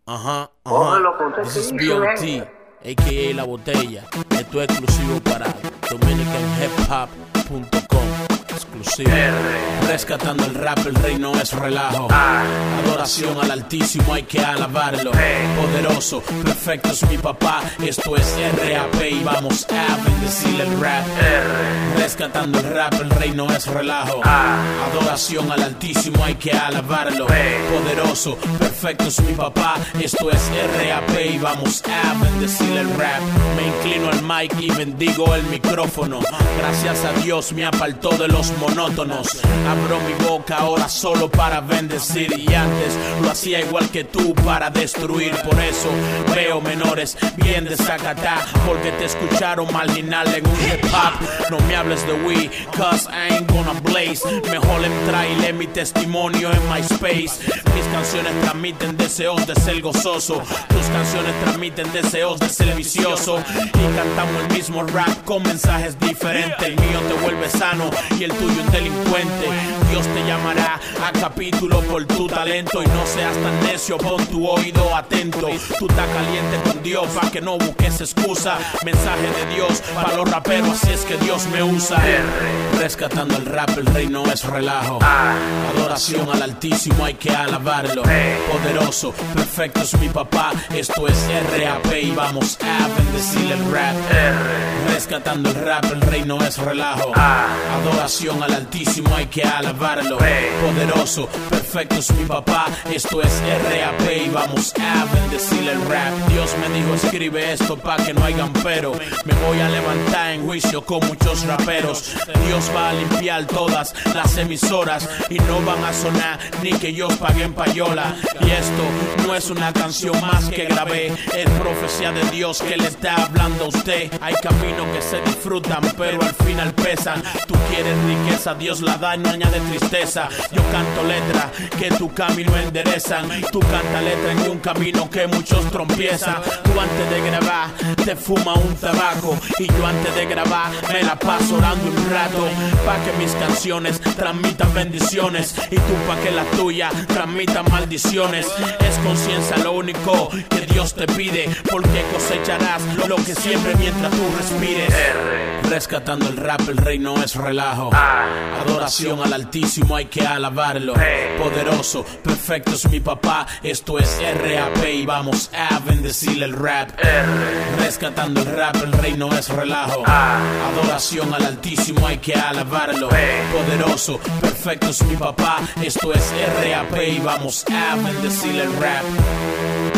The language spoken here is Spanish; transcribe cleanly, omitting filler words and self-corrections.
Cógelo con This is sencillo, BOT, a.k.a. La Botella. Esto es exclusivo para DominicanHipHop.com. Exclusivo. Rescatando el rap, el rey no es relajo. Adoración al Altísimo, hay que alabarlo. Poderoso, perfecto es mi papá. Esto es RAP y vamos a bendecirle el rap. Rescatando el rap, el rey no es relajo. Adoración al Altísimo, hay que alabarlo. Poderoso, perfecto es mi papá. Esto es RAP y vamos a bendecirle el rap. Me inclino al mic y bendigo el micrófono. Gracias a Dios me apartó de los monótonos. Abro mi boca ahora solo para bendecir, y antes lo hacía igual que tú para destruir. Por eso veo menores bien desacatá, porque te escucharon marginal en un hip hop. No me hables de we, cause I ain't gonna blaze. Mejor entra y lee mi testimonio en MySpace. Mis canciones transmiten deseos de ser gozoso, tus canciones transmiten deseos de ser vicioso. Y cantamos el mismo rap con mensajes diferentes. El mío te vuelve sano y el tuyo un delincuente. Dios te llamará a capítulo por tu talento, y no seas tan necio, pon tu oído atento. Tú estás caliente con Dios pa' que no busques excusa. Mensaje de Dios para los raperos, así es que Dios me usa. Rescatando el rap, el rey no es relajo. Adoración al Altísimo, hay que alabarlo. Poderoso, perfecto es mi papá. Esto es RAP y vamos a bendecirle el rap. Rescatando el rap, el rey no es relajo. Adoración al Altísimo, hay que alabarlo. Poderoso, perfecto es mi papá. Esto es RAP y vamos a bendecirle el rap. Dios me dijo escribe esto pa' que no hayan pero. Me voy a levantar en juicio con muchos raperos. Dios va a limpiar todas las emisoras y no van a sonar ni que ellos paguen payola. Y esto no es una canción más que grabé, es profecía de Dios que le está hablando a usted. Hay caminos que se disfrutan pero al final pesan. Tú quieres riqueza, Dios la da y no añade tristeza. Yo canto letra que tu camino enderezan. Tú canta letra en un camino que muchos trompiezan. Tú antes de grabar te fuma un tabaco, y yo antes de grabar me la paso orando un rato, pa' que mis canciones transmitan bendiciones y tú pa' que la tuya transmitan maldiciones. Es conciencia lo único que Dios te pide, porque cosecharás lo que siempre mientras tú respires. Rescatando el rap, el rey no es relajo. Adoración al Altísimo, hay que alabarlo. Poderoso, perfecto es mi papá. Esto es RAP y vamos a bendecirle el rap. Rescatando el rap, el rey no es relajo. Adoración al Altísimo, hay que alabarlo. Poderoso, perfecto es mi papá. Esto es RAP y vamos a bendecirle el rap.